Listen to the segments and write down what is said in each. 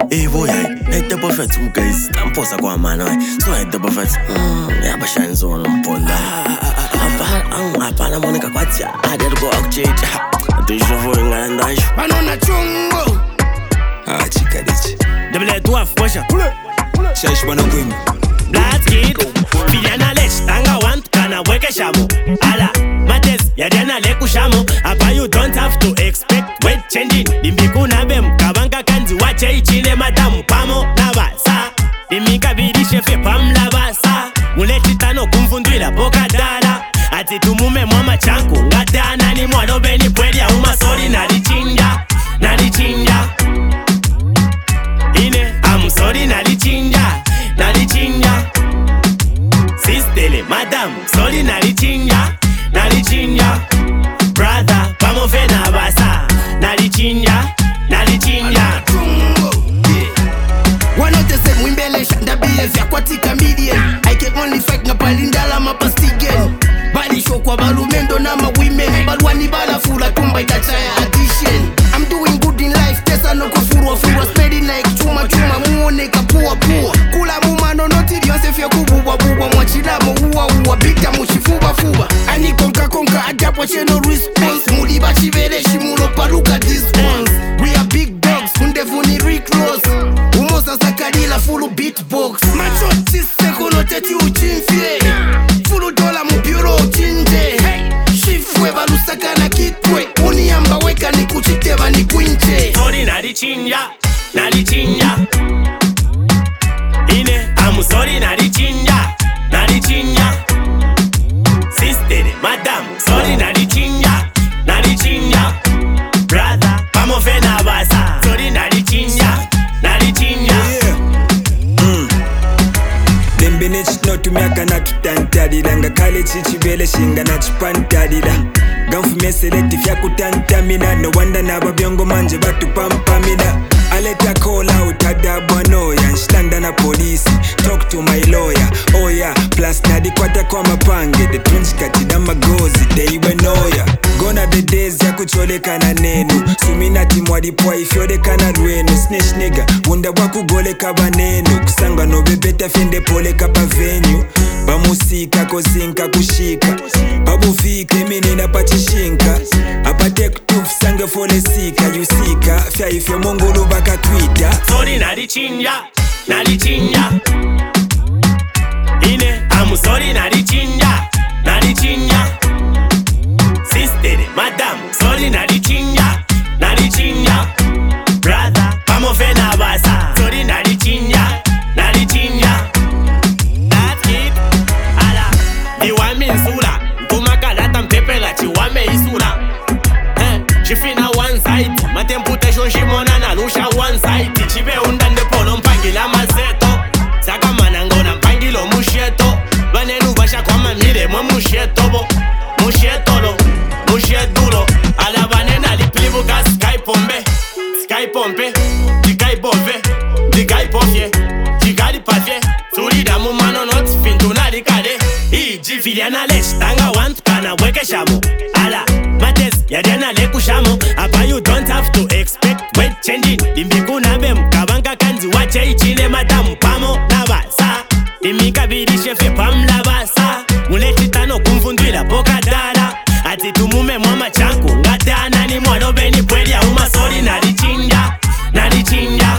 Hey boy, like the buffet, guys. I'm posa kwa mana. So like the buffet. Yeah, but shine so on ponda. Apana monika kwatia. I did go out change. The shovel in Gandash. Banana chungo. Chica dici. Double dwarf washer. Shash bana kwimi. Black kid. Filiana lech. Tanga want kana weke shamo. Ala. Mates. Yadiana leku shamo. Apa you don't have to expect weight changing. Dimbiku na bem. Kabanka kanzi wache ichine madamu. Pamo nabasa. Dimika bidi shefe pam labasa. Muleti tano kumfundwila boka dala. Ati tumume mwama chanku. Ngata nani mwano beni pwedi ya umasori nalichinja. Nalichinja. Ine, I'm sorry, nalichinja. Nalichinja. Sistele, madam, sorry, nalichinja. Nalichinja. Brother, vamos fe na basa. Nalichinja. Nalichinja. Wanote se mwimbelesha ndabile vya kwatika median. I can only fight na palindala mapastigen. Bali show kwa balumendo na ma women. Balwani bala fula tumba itachaya addition. I'm doing good in life, tesa no kufurwa furwa. Spreading like chuma chuma muone kapua pua. Kula mumano noti dionse fya kububwa bubwa. Mwachidamo uwa bita mushifuba fuba. Ani konka ajapo cheno response. Muliba chivele shimulo paluka dispense. We are big dogs, kundevuni Rick Ross. Umosa sakadila fulu beatbox. Machoti sekulo teti uchinfye. Fulu dola mubiuro uchinje. Shifwe balusaka na kitwe. Uniamba weka ni kuchiteva ni kwinche. Sorry, nalichinja. Nalichinja. Ine, I'm sorry, nalichinja. Nalichinja. Sister, madam, sorry, nalichinja. Nalichinja. Brother, vamos fe na basa. Sorry, nalichinja. Nalichinja. Dembenech no tumiaka na tutantalira nga kale chichibele shinga na chipantalira ganfu meseleti fya kutantamina no wanda n'ababyongo manje batupampamina aleta call out adabwa noya nshitanda na polisi talk to my lawyer oh yeah plus nadikwata kwa mapange the twins katida magozi deiwe noya gona the days ya kucholekana nenu sumina timwadipwa ifyolekana lwenu snitch nigga wunda wakugoleka banenu kusanga nobebeta fende poleka pa venue bamusika kozinka kushika babufika iminina pachishinka apate kutufusange folesika yusika fya ifyo mongolo bakatwita sorry nalichinja. Nalichinja. Ine, I'm sorry, nalichinja. Nalichinja. Sister, madam, sorry, nalichinja. Nalichinja. Brother, vamos fe na basa. Sorry, nalichinja. Nalichinja. That's it. Ala, diwame insula. Kumakalata mpepela chiwame isula. Chifina one side. Matemputation shimona na lusha one side. Chibe undande polo mpangila mazeto. Saka manangona mpangilo mushieto. Banenu basha kwa mamire mwe mushieto bo. Mushietolo, mushietulo. Ala banena liplibuka sky pombe. Sky pompe, dikai bove, dikai pofye, dikai pafye. Surida mumano not fintuna dikade. Iji Filiana lech, tanga want kana weke shamo. Ala, mates, yadiana leku shamo. Apa you don't have to expect weight changing. Dimbiku na bem, kabanka kanzi wache ichine madamu. Pamo nabasa, dimika bidi shefe pam labasa. Muleti tano kumfundwila boka dala. Ati tumume mwama chanku. Ngata nani mwano beni pwedi ya umasori nalichinja. Nalichinja.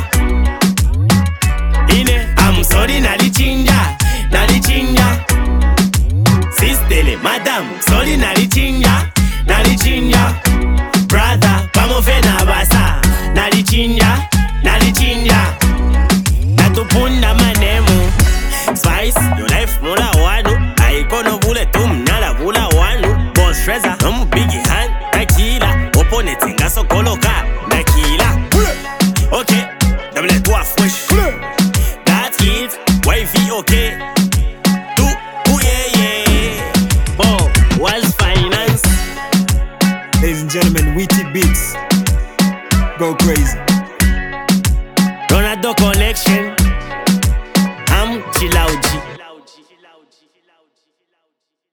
Ine, I'm sorry, nalichinja. Nalichinja. Sistele, madam, sorry, nalichinja. Nalichinja. Brother, vamos fe na basa. Nalichinja. Nalichinja. Natupunda manemu. Spice, your life mula wanu. Aikono vule tum nala vula wanu. Boss Trezor, I'm biggie hand. Nakila, opponent ngaso koloka. Nakila. Okay, double dwarf wish. That's it, wifey okay. Do, yeah. Oh, Walls Finance. ladies and gentlemen Witty Beats go crazy.